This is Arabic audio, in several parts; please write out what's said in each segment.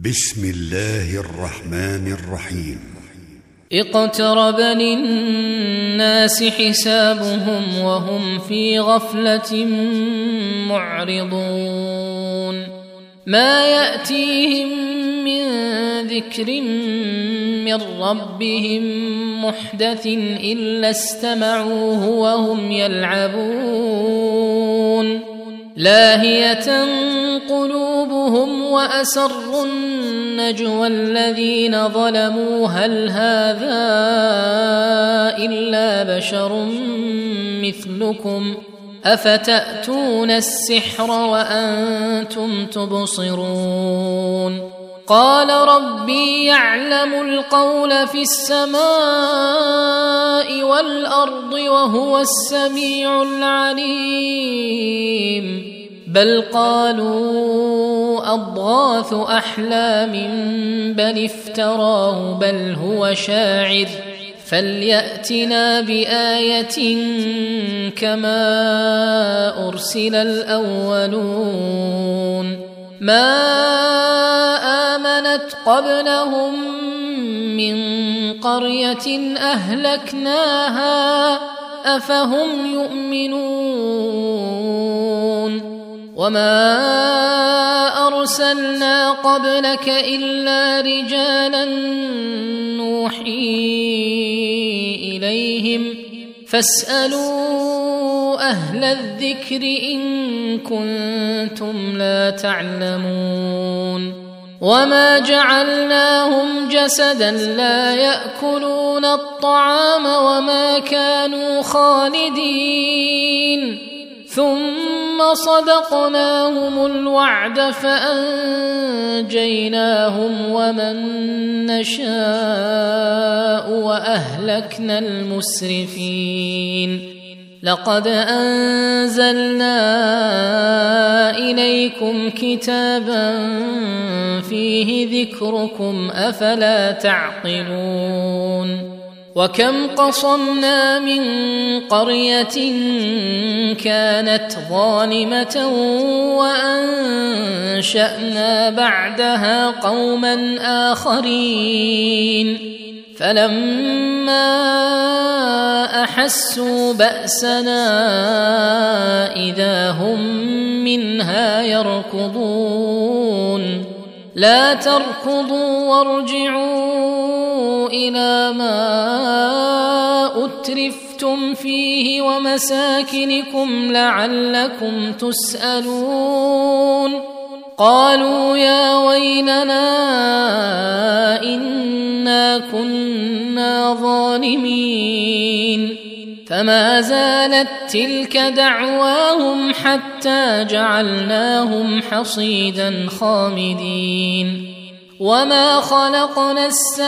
بسم الله الرحمن الرحيم. اقترب للناس حسابهم وهم في غفلة معرضون ما يأتيهم من ذكر من ربهم محدث إلا استمعوه وهم يلعبون لاهية قلوبهم وأسروا النجوى الذين ظلموا هل هذا إلا بشر مثلكم أفتأتون السحر وأنتم تبصرون قال ربي يعلم القول في السماء والأرض وهو السميع العليم بل قالوا أضغاث أحلام بل افتراه بل هو شاعر فليأتنا بآية كما أرسل الأولون ما آمنت قبلهم من قرية أهلكناها أفهم يؤمنون وما أرسلنا قبلك إلا رجالا نوحي إليهم فاسألوا أهل الذكر إن كنتم لا تعلمون وما جعلناهم جسدا لا يأكلون الطعام وما كانوا خالدين ثم صدقناهم الوعد فأنجيناهم ومن نشاء وأهلكنا المسرفين لقد أنزلنا إليكم كتابا فيه ذكركم أفلا تعقلون وكم قصمنا من قرية كانت ظالمة وأنشأنا بعدها قوما آخرين فلما أحسوا بأسنا إذا هم منها يركضون لا تركضوا وارجعوا إلى ما أترفتم فيه ومساكنكم لعلكم تسألون قالوا يا ويلنا إنا كنا ظالمين فما زالت تلك دعواهم حتى جعلناهم حصيدا خامدين وما خلقنا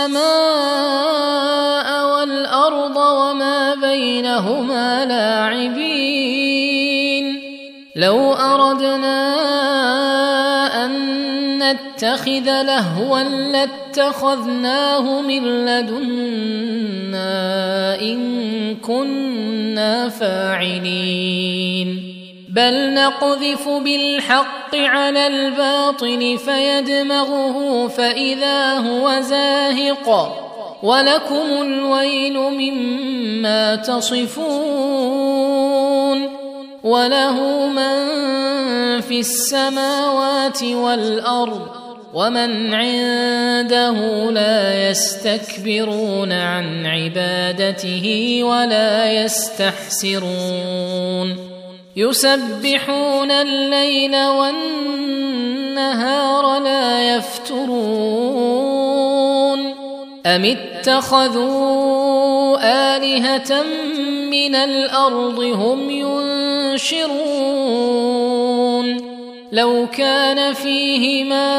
السماء والأرض وما بينهما لاعبين لو أردنا أن نتخذ لهوا لاتخذناه من لدنا إن كنا فاعلين بل نقذف بالحق على الباطل فيدمغه فإذا هو زاهق ولكم الويل مما تصفون وله من في السماوات والأرض ومن عنده لا يستكبرون عن عبادته ولا يستحسرون يسبحون الليل والنهار لا يفترون أم اتخذوا آلهة من الأرض هم ينشرون لو كان فيهما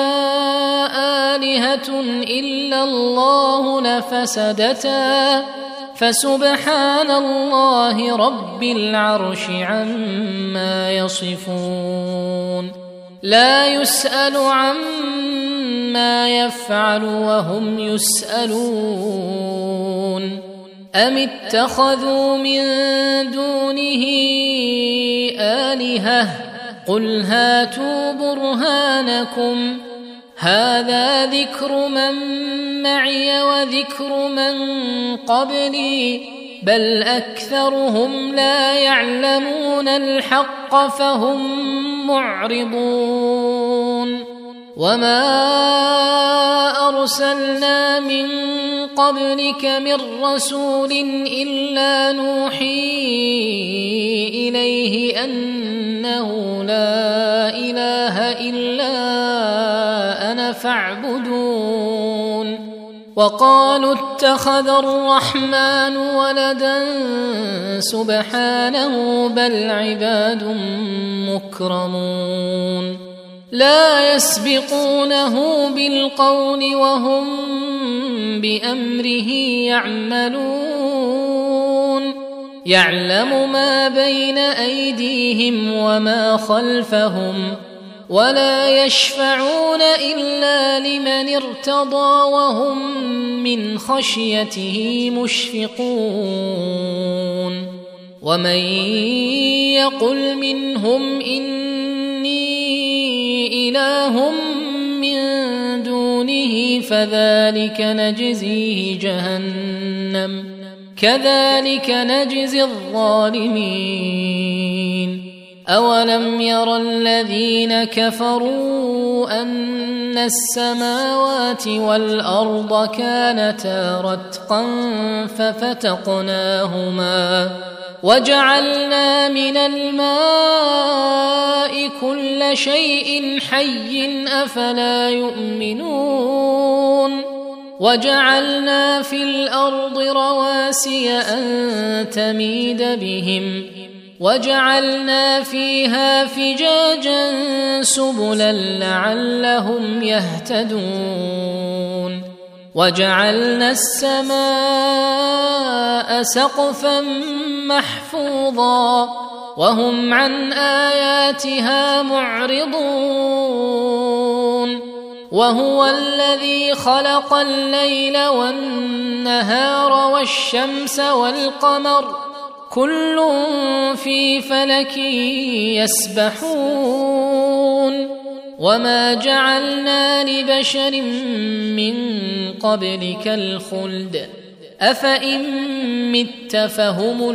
آلهة إلا الله لفسدتا فسبحان الله رب العرش عما يصفون لا يسأل عما يفعل وهم يسألون أم اتخذوا من دونه آلهة قل هاتوا برهانكم هذا ذكر من معي وذكر من قبلي بل أكثرهم لا يعلمون الحق فهم معرضون وما أرسلنا من قبلك من رسول إلا نوحي إليه أنه لا إله إلا أنا فاعبدون وقالوا اتخذ الرحمن ولدا سبحانه بل عباد مكرمون لا يسبقونه بالقول وهم بأمره يعملون يعلم ما بين أيديهم وما خلفهم ولا يشفعون إلا لمن ارتضى وهم من خشيته مشفقون ومن يقل منهم إني إله من دونه فذلك نجزيه جهنم كذلك نجزي الظالمين أولم ير الذين كفروا أن السماوات والأرض كانتا رتقا ففتقناهما وجعلنا من الماء كل شيء حي أفلا يؤمنون وجعلنا في الأرض رواسي أن تميد بهم وجعلنا فيها فجاجا سبلا لعلهم يهتدون وجعلنا السماء سقفا محفوظا وهم عن آياتها معرضون وهو الذي خلق الليل والنهار والشمس والقمر كل في فلك يسبحون وما جعلنا لبشر من قبلك الخلد أفإن مت فهم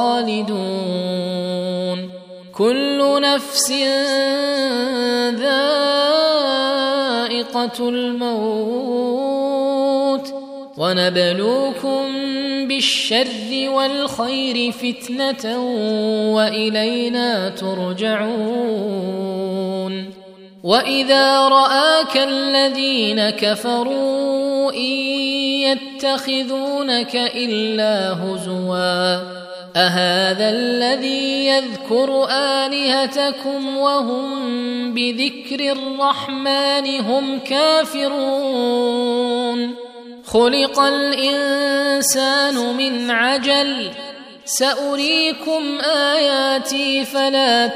الخالدون كل نفس ذائقة الموت ونبلوكم بالشر والخير فتنة وإلينا ترجعون وإذا رآك الذين كفروا إن يتخذونك إلا هزوا أهذا الذي يذكر آلهتكم وهم بذكر الرحمن هم كافرون خلق الإنسان من عجل سأريكم آياتي فلا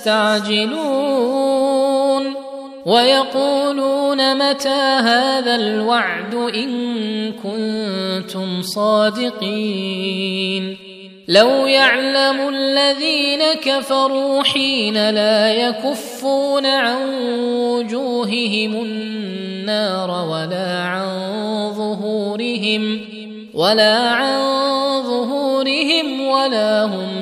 تستعجلون ويقولون متى هذا الوعد إن كنتم صادقين لو يعلم الذين كفروا حين لا يكفون عن وجوههم النار ولا عن ظهورهم ولا هم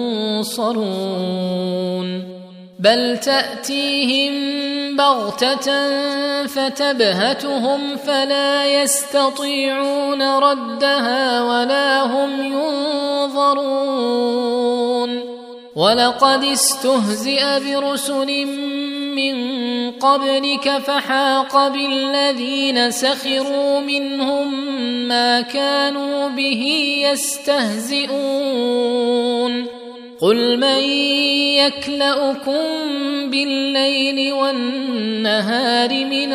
ينصرون بل تأتيهم بغتة فتبهتهم فلا يستطيعون ردها ولا هم ينظرون ولقد استهزئ برسل من قبلك فحاق بالذين سخروا منهم ما كانوا به يستهزئون قل من يكلؤكم بالليل والنهار من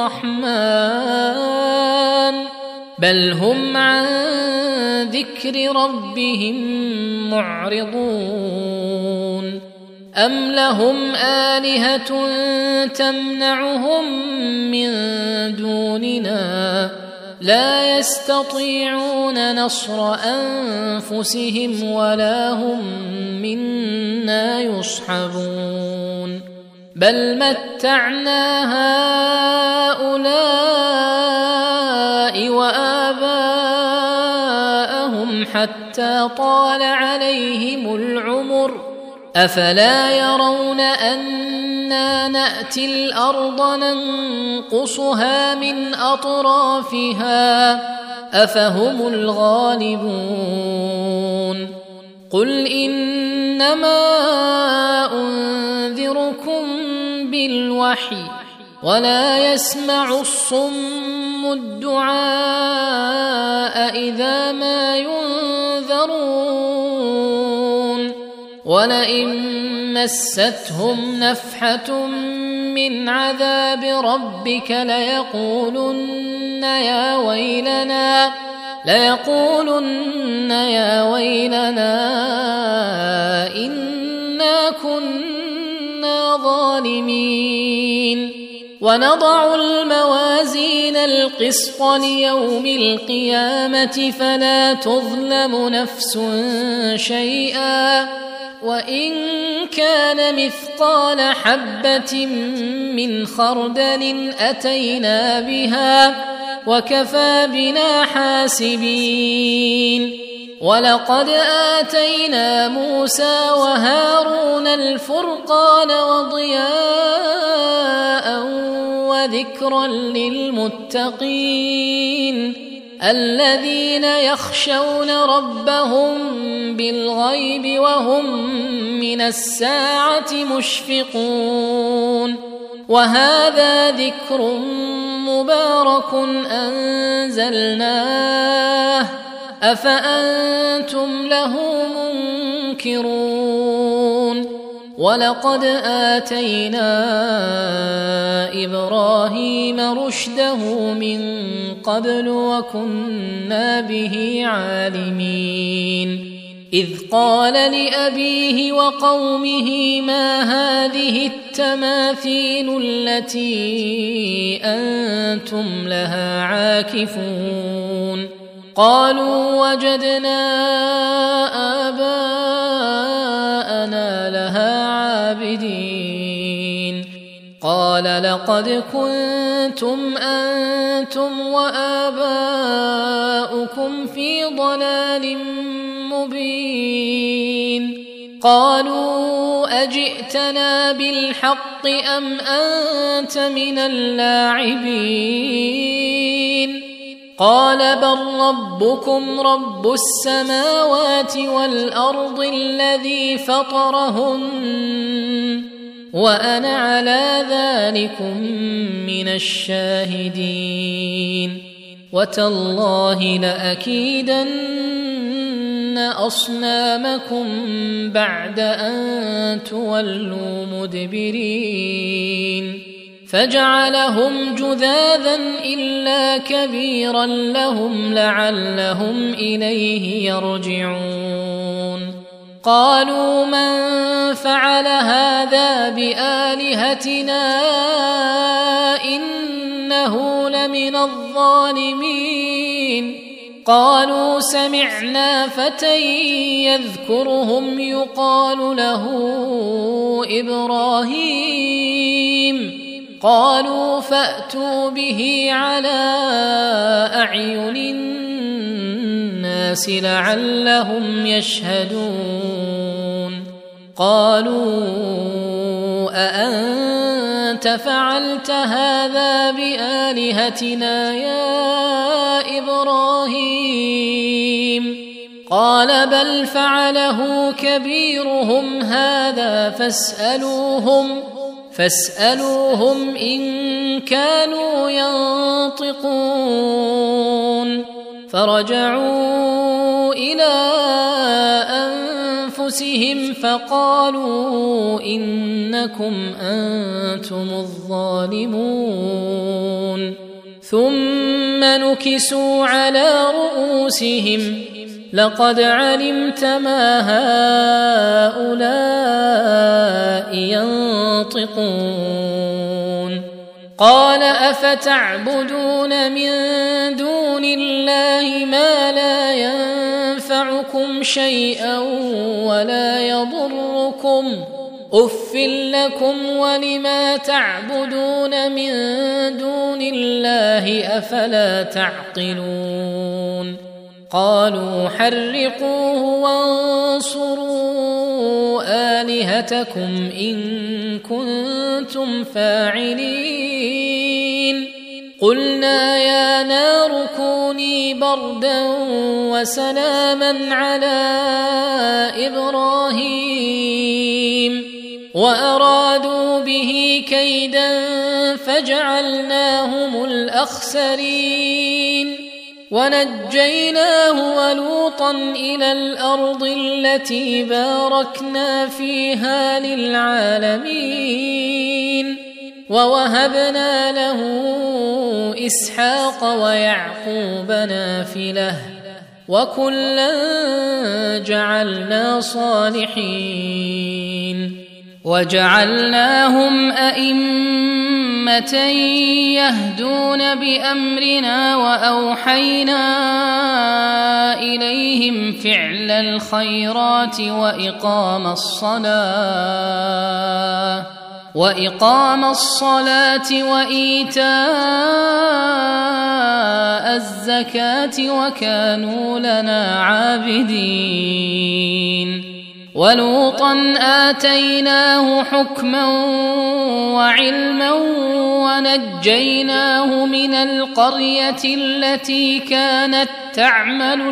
الرحمن بل هم عن ذكر ربهم معرضون أم لهم آلهة تمنعهم من دوننا لا يستطيعون نصر أنفسهم ولا هم منا يصحبون بل متعنا هؤلاء وآباءهم حتى طال عليهم العمر أفلا يرون أنا نأتي الأرض ننقصها من أطرافها أفهم الغالبون قل إنما أنذركم بالوحي ولا يسمع الصم الدعاء إذا ما ينذرون ولئن مستهم نفحة من عذاب ربك ليقولن يا ويلنا إنا كنا ظالمين ونضع الموازين القسط ليوم القيامة فلا تظلم نفس شيئا وإن كان مثقال حبة من خردل أتينا بها وكفى بنا حاسبين ولقد آتينا موسى وهارون الفرقان وضياء وذكرا للمتقين الذين يخشون ربهم بالغيب وهم من الساعة مشفقون وهذا ذكر مبارك أنزلناه أفأنتم له منكرون ولقد آتينا إبراهيم رشده من قبل وكنا به عالمين إذ قال لأبيه وقومه ما هذه التماثيل التي أنتم لها عاكفون قالوا وجدنا آباءنا لها عابدين قال لقد كنتم أنتم وآباؤكم في ضلال مبين قالوا أجئتنا بالحق أم أنت من اللاعبين قال بل ربكم رب السماوات والأرض الذي فطرهن وأنا على ذلكم من الشاهدين وتالله لأكيدن أصنامكم بعد أن تولوا مدبرين فجعلهم جذاذا إلا كبيرا لهم لعلهم إليه يرجعون قالوا من فعل هذا بآلهتنا إنه لمن الظالمين قالوا سمعنا فتى يذكرهم يقال له إبراهيم قالوا فأتوا به على أعين الناس لعلهم يشهدون قالوا أأنت فعلت هذا بآلهتنا يا إبراهيم قال بل فعله كبيرهم هذا فاسألوهم إن كانوا ينطقون فرجعوا إلى أنفسهم فقالوا إنكم أنتم الظالمون ثم نكسوا على رؤوسهم لقد علمت ما هؤلاء ينطقون قال أفتعبدون من دون الله ما لا ينفعكم شيئا ولا يضركم أف لكم ولما تعبدون من دون الله أفلا تعقلون قالوا حرقوه وانصروا آلهتكم إن كنتم فاعلين قلنا يا نار كوني بردا وسلاما على إبراهيم وأرادوا به كيدا فجعلناهم الأخسرين ونجيناه ولوطا إلى الأرض التي باركنا فيها للعالمين ووهبنا له إسحاق ويعقوب نافلة وكلا جعلنا صالحين وجعلناهم أئمة يهدون بأمرنا وأوحينا إليهم فعل الخيرات وإقام الصلاة وإيتاء الزكاة وكانوا لنا عابدين ولوطا آتيناه حكما وعلما ونجيناه من القرية التي كانت تعمل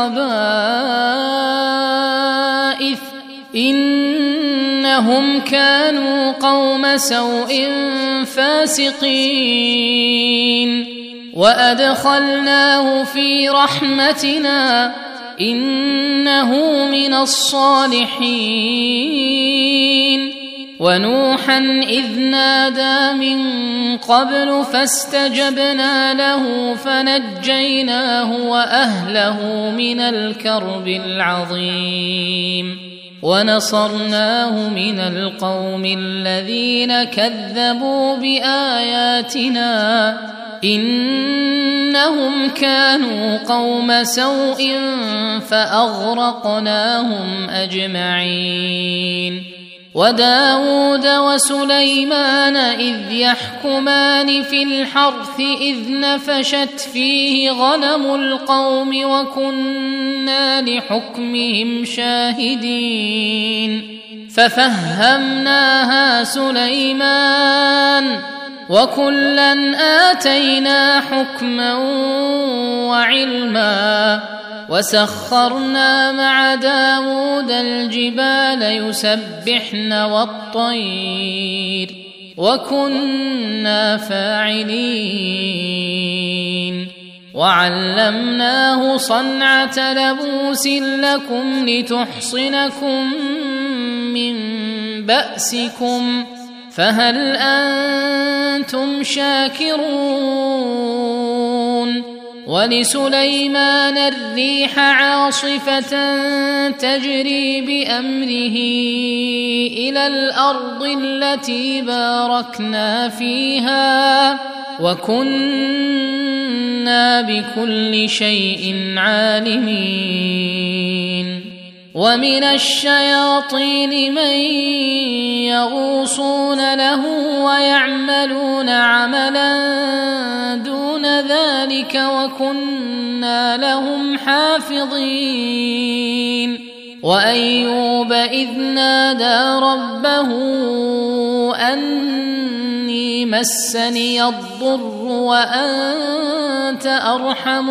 الخبائث إنهم كانوا قوم سوء فاسقين وأدخلناه في رحمتنا إنه من الصالحين ونوحا إذ نادى من قبل فاستجبنا له فنجيناه وأهله من الكرب العظيم ونصرناه من القوم الذين كذبوا بآياتنا إنهم كانوا قوم سوء فأغرقناهم أجمعين وداود وسليمان إذ يحكمان في الحرث إذ نفشت فيه غنم القوم وكنا لحكمهم شاهدين ففهمناها سليمان وكلا آتينا حكما وعلما وسخرنا مع داود الجبال يسبحن والطير وكنا فاعلين وعلمناه صنعة لبوس لكم لتحصنكم من بأسكم فهل أنتم شاكرون ولسليمان الريح عاصفة تجري بأمره إلى الأرض التي باركنا فيها وكنا بكل شيء عالمين ومن الشياطين من يغوصون له ويعملون عملا دون ذلك وكنا لهم حافظين وأيوب إذ نادى ربه أني مسني الضر وأنت أرحم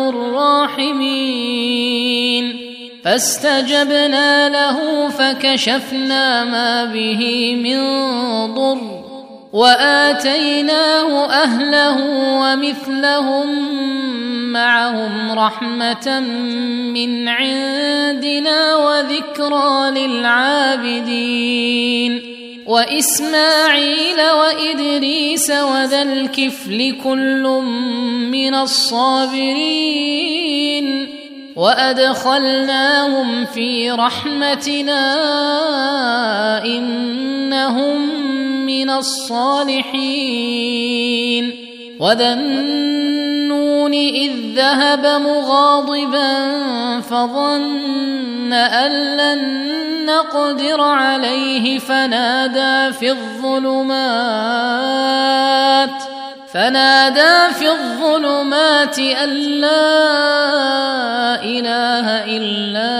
الراحمين فاستجبنا له فكشفنا ما به من ضر وآتيناه أهله ومثلهم معهم رحمة من عندنا وذكرى للعابدين وإسماعيل وإدريس وذا الكفل كل من الصابرين وأدخلناهم في رحمتنا إنهم من الصالحين وذا النون إذ ذهب مغاضبا فظن أن لن نقدر عليه فنادى في الظلمات أن لا إله إلا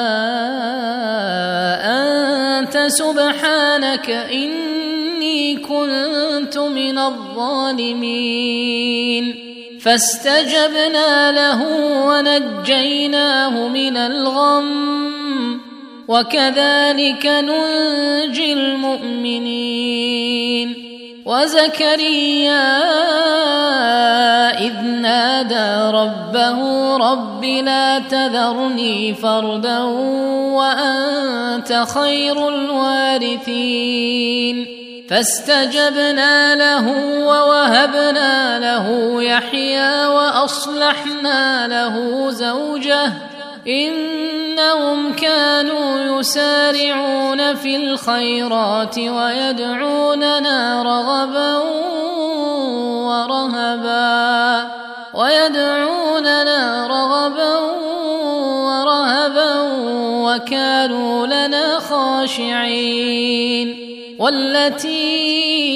أنت سبحانك إني كنت من الظالمين. فاستجبنا له ونجيناه من الغم وكذلك ننجي المؤمنين. وزكريا إذ نادى ربه رب لا تذرني فردا وأنت خير الوارثين. فاستجبنا له ووهبنا له يحيى وأصلحنا له زوجه إنهم كانوا يسارعون في الخيرات ويدعوننا رغبا ورهبا وكانوا لنا خاشعين. والتي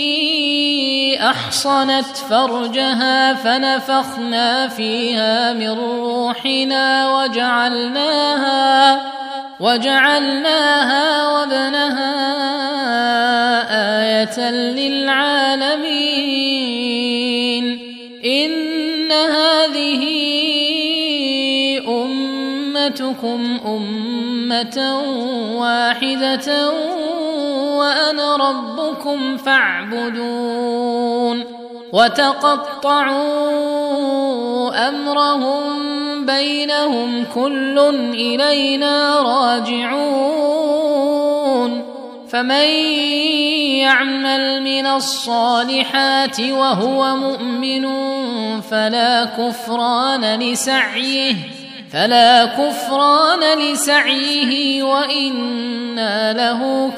أحصنت فرجها فنفخنا فيها من روحنا وجعلناها وابنها آية للعالمين. إن هذه أمتكم أمة واحدة وأنا ربكم فاعبدون. وتقطعوا أمرهم بينهم كل إلينا راجعون. فمن يعمل من الصالحات وهو مؤمن فلا كفران لسعيه وإنا له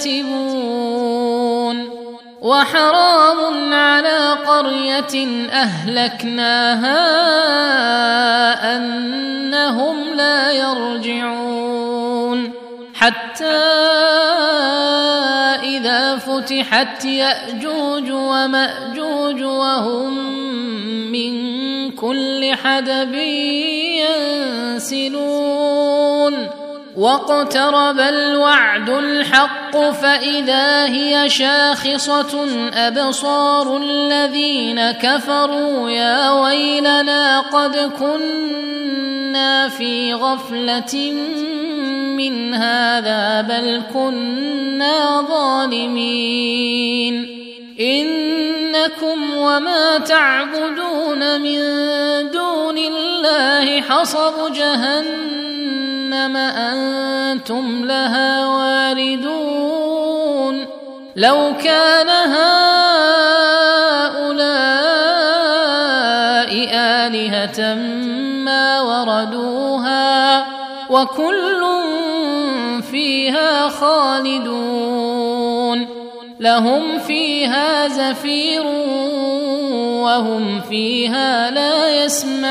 كاتبون. وحرام على قرية أهلكناها أنهم لا يرجعون حتى إذا فتحت يأجوج ومأجوج وهم من كل حدب ينسلون. واقترب الوعد الحق فإذا هي شاخصة أبصار الذين كفروا يا ويلنا قد كنا في غفلة من هذا بل كنا ظالمين. إنكم وما تعبدون من دون الله حصب جهنم أنتم لها واردون. لو كان هؤلاء آلهة ما وردوها وكل فيها خالدون. لهم فيها زفير وهم فيها لا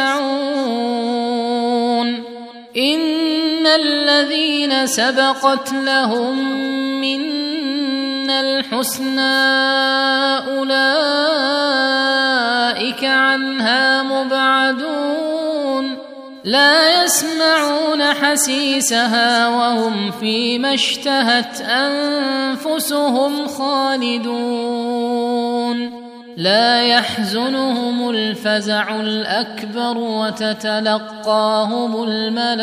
يسمعون. إن الذين سبقت لهم منا الحسنى أولئك عنها مبعدون. لا يسمعون حسيسها وهم فيما اشتهت أنفسهم خالدون. لا يحزنهم الفزع الأكبر وتتلقاهم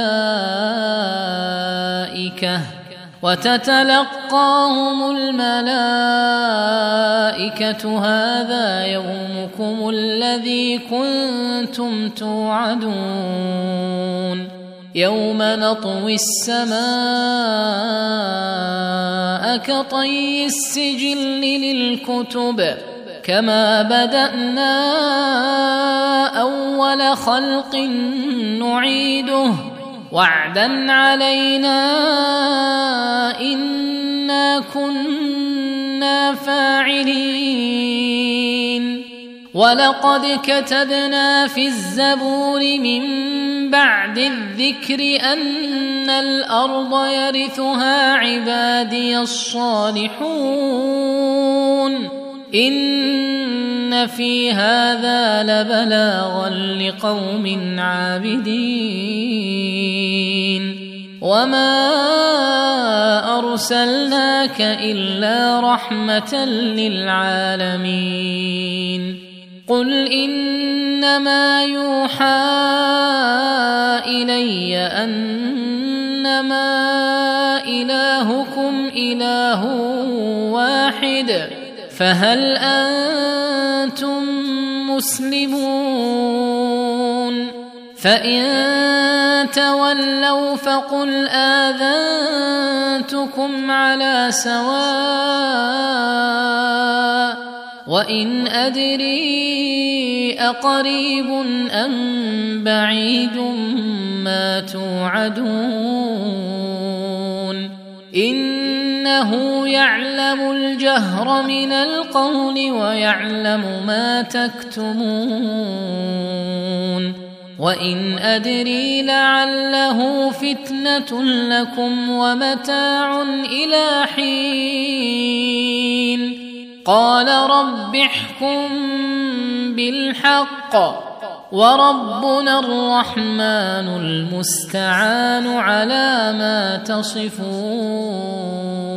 الملائكة هذا يومكم الذي كنتم توعدون. يوم نطوي السماء كطي السجل للكتب كما بدأنا أول خلق نعيده وعدا علينا إنا كنا فاعلين. ولقد كتبنا في الزبور من بعد الذكر أن الأرض يرثها عبادي الصالحون إن في هذا لبلاغا لقوم عابدين وما أرسلناك إلا رحمة للعالمين قل إنما يوحى إلي أنما إلهكم إله واحد فهل أنتم مسلمون فإن تولوا فقل آذنتكم على سواء وإن أدري أقريب أم بعيد ما توعدون إنه يعلم الجهر من القول ويعلم ما تكتمون وإن أدري لعله فتنة لكم ومتاع إلى حين قال رب احكم بالحق وربنا الرحمن المستعان على ما تصفون.